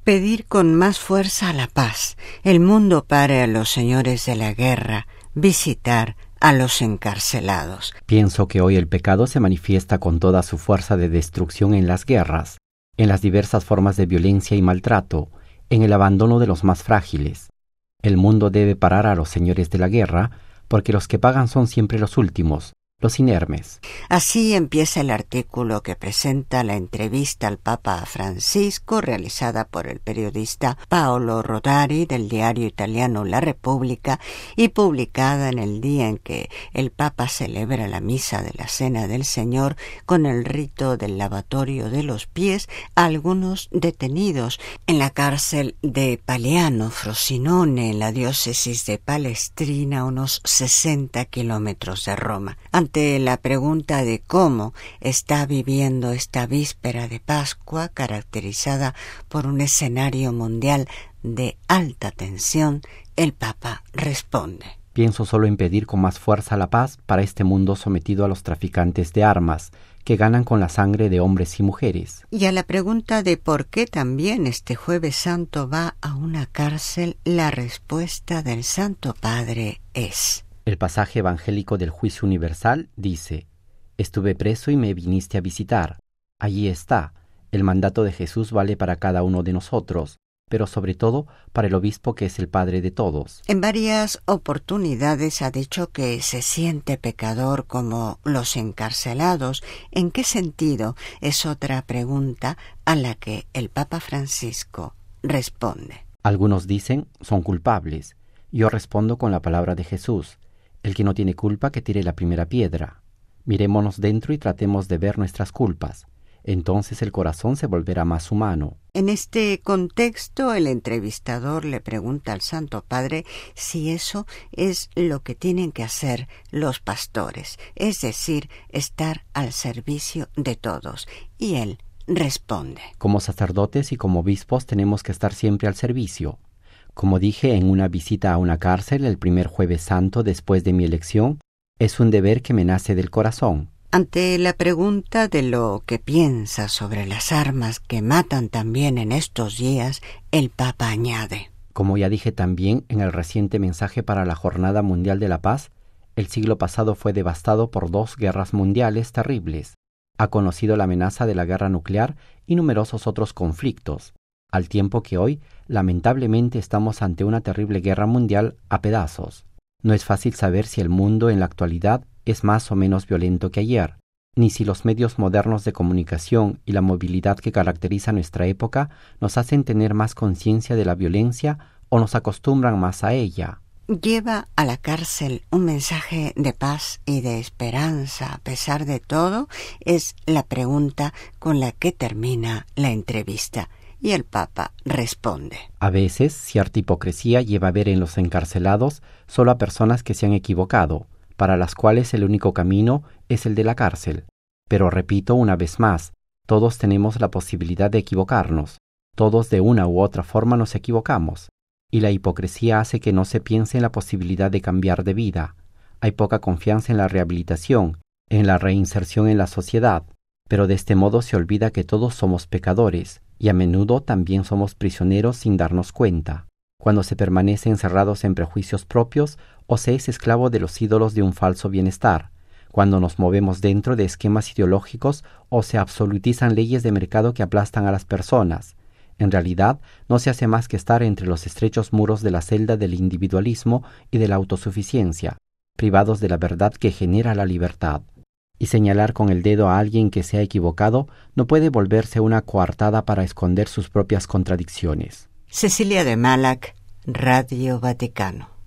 Pedir con más fuerza la paz. El mundo pare a los señores de la guerra, visitar a los encarcelados. Pienso que hoy el pecado se manifiesta con toda su fuerza de destrucción en las guerras, en las diversas formas de violencia y maltrato, en el abandono de los más frágiles. El mundo debe parar a los señores de la guerra, porque los que pagan son siempre los últimos, los inermes. Así empieza el artículo que presenta la entrevista al Papa Francisco realizada por el periodista Paolo Rodari del diario italiano La Repubblica y publicada en el día en que el Papa celebra la misa de la Cena del Señor con el rito del lavatorio de los pies a algunos detenidos en la cárcel de Paleano Frosinone en la diócesis de Palestrina, a unos 60 kilómetros de Roma. Ante la pregunta de cómo está viviendo esta víspera de Pascua, caracterizada por un escenario mundial de alta tensión, el Papa responde: Pienso solo en pedir con más fuerza la paz para este mundo sometido a los traficantes de armas, que ganan con la sangre de hombres y mujeres. Y a la pregunta de por qué también este Jueves Santo va a una cárcel, la respuesta del Santo Padre es: El pasaje evangélico del juicio universal dice: Estuve preso y me viniste a visitar. Allí está. El mandato de Jesús vale para cada uno de nosotros, pero sobre todo para el obispo que es el padre de todos. En varias oportunidades ha dicho que se siente pecador como los encarcelados. ¿En qué sentido? Es otra pregunta a la que el Papa Francisco responde. Algunos dicen son culpables. Yo respondo con la palabra de Jesús: El que no tiene culpa, que tire la primera piedra. Mirémonos dentro y tratemos de ver nuestras culpas. Entonces el corazón se volverá más humano. En este contexto, el entrevistador le pregunta al Santo Padre si eso es lo que tienen que hacer los pastores, es decir, estar al servicio de todos. Y él responde: Como sacerdotes y como obispos tenemos que estar siempre al servicio. Como dije en una visita a una cárcel el primer Jueves Santo después de mi elección, es un deber que me nace del corazón. Ante la pregunta de lo que piensa sobre las armas que matan también en estos días, el Papa añade: Como ya dije también en el reciente mensaje para la Jornada Mundial de la Paz, el siglo pasado fue devastado por 2 guerras mundiales terribles. Ha conocido la amenaza de la guerra nuclear y numerosos otros conflictos, al tiempo que hoy, lamentablemente, estamos ante una terrible guerra mundial a pedazos. No es fácil saber si el mundo en la actualidad es más o menos violento que ayer, ni si los medios modernos de comunicación y la movilidad que caracteriza nuestra época nos hacen tener más conciencia de la violencia o nos acostumbran más a ella. Lleva a la cárcel un mensaje de paz y de esperanza a pesar de todo, es la pregunta con la que termina la entrevista. Y el Papa responde: A veces, cierta hipocresía lleva a ver en los encarcelados solo a personas que se han equivocado, para las cuales el único camino es el de la cárcel. Pero repito una vez más, todos tenemos la posibilidad de equivocarnos. Todos de una u otra forma nos equivocamos. Y la hipocresía hace que no se piense en la posibilidad de cambiar de vida. Hay poca confianza en la rehabilitación, en la reinserción en la sociedad. Pero de este modo se olvida que todos somos pecadores, y a menudo también somos prisioneros sin darnos cuenta. Cuando se permanece encerrados en prejuicios propios o se es esclavo de los ídolos de un falso bienestar, cuando nos movemos dentro de esquemas ideológicos o se absolutizan leyes de mercado que aplastan a las personas. En realidad, no se hace más que estar entre los estrechos muros de la celda del individualismo y de la autosuficiencia, privados de la verdad que genera la libertad. Y señalar con el dedo a alguien que se ha equivocado no puede volverse una coartada para esconder sus propias contradicciones. Cecilia de Malac, Radio Vaticano.